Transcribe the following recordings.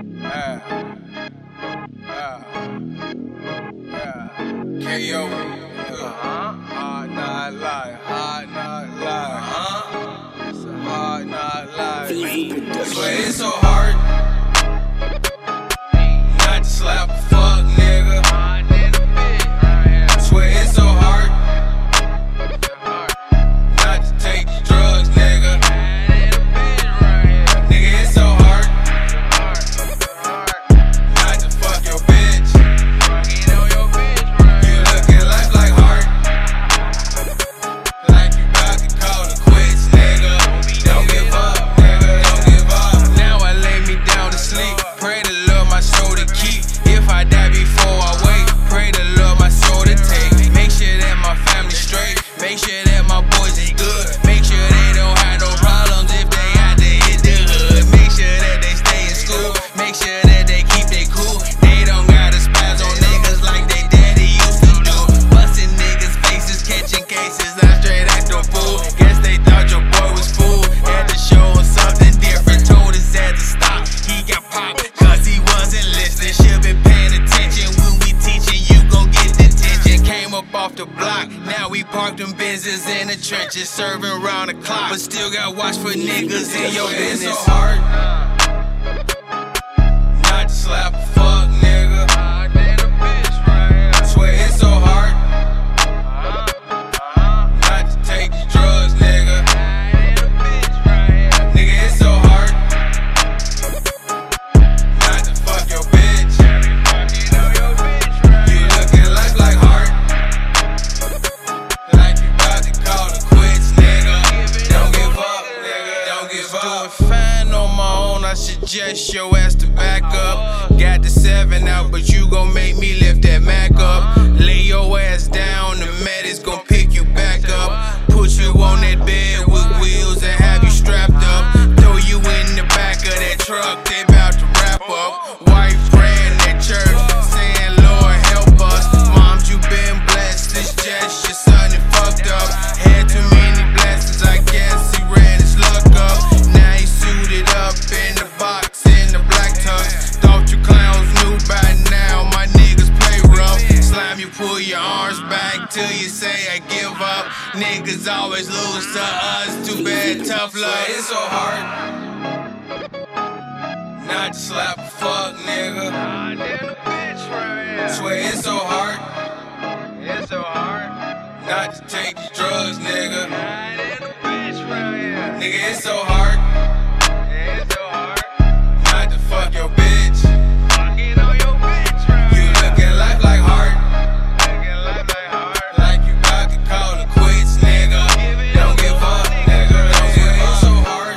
Yeah. KO. Hard not lie. Hard not lie. It's a hard not lie. Swear it's so hard not to slap a fuck nigga. Swear it's so hard not to take these drugs, nigga. Nigga, it's so hard not to fuck your bitch. You look at life like hard, like you about to call it quits, nigga. Don't give up, nigga, don't give up. Now I lay me down to sleep, pray to Lord my soul to keep. If I die before I wake, pray to Lord my soul to take. Make sure that my family's straight, make sure that my boys is good, make sure they don't have no problems if they out to hit the hood. Make sure that they stay in school, make sure that they keep they cool. They don't gotta spaz on niggas like they daddy used to do. Busting niggas' faces, catching cases, not straight acting fool. Guess they thought your boy was fool, had to show him something different. Told his ass to stop, he got popped cause he wasn't listening. Should been paying attention when we teaching, you gon' get detention. Came up off the block, now we parked them Benzes in the trenches, serving round the clock, but still got watch for niggas in your business. It's so hard not to slap a fuck nigga. Swear it's so hard not to take these drugs, nigga. Nigga, it's so hard not to fuck your bitch. You look at life like hard, like you about to call it quits, nigga. Don't give up, nigga, don't give up. Doing fine on my own, I suggest your ass to back up. Got the 7 out, but you gon' make me lift that Mac up. Lay your ass down, the medics gon' pick you back up. Put you on that bed with wheels and have you strapped up. Throw you in the back of that truck, they bout to wrap up. Wife praying at church, saying Lord help us. Moms, you been blessed, this just your son and fucked up. Had too many blessings, I guess he ran his luck up. Now he suited up in the box, in the black tux. Thought you clowns knew by now, my niggas play rough. Slime, you pull your arms back till you say I give up. Niggas always lose to us, too bad, tough luck. It's so hard not to slap a fuck nigga. Swear it's so hard not to take these drugs, nigga. Nigga, it's so hard not to fuck your bitch. You look at life like hard, like you about to call it quits, nigga. Don't give up, nigga, don't give up. It's so hard,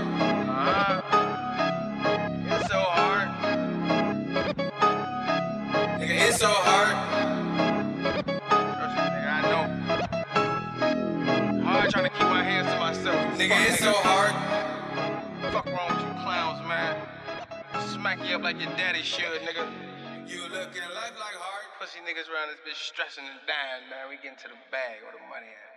it's so hard. Nigga, it's so hard. Nigga, I know. Hard trying to keep my hands to myself. Nigga, it's so hard. Fuck wrong with you clowns, man. Smack you up like your daddy should, nigga. You look at life like hard. Pussy niggas around this bitch stressing and dying, man. We getting to the bag where the money at.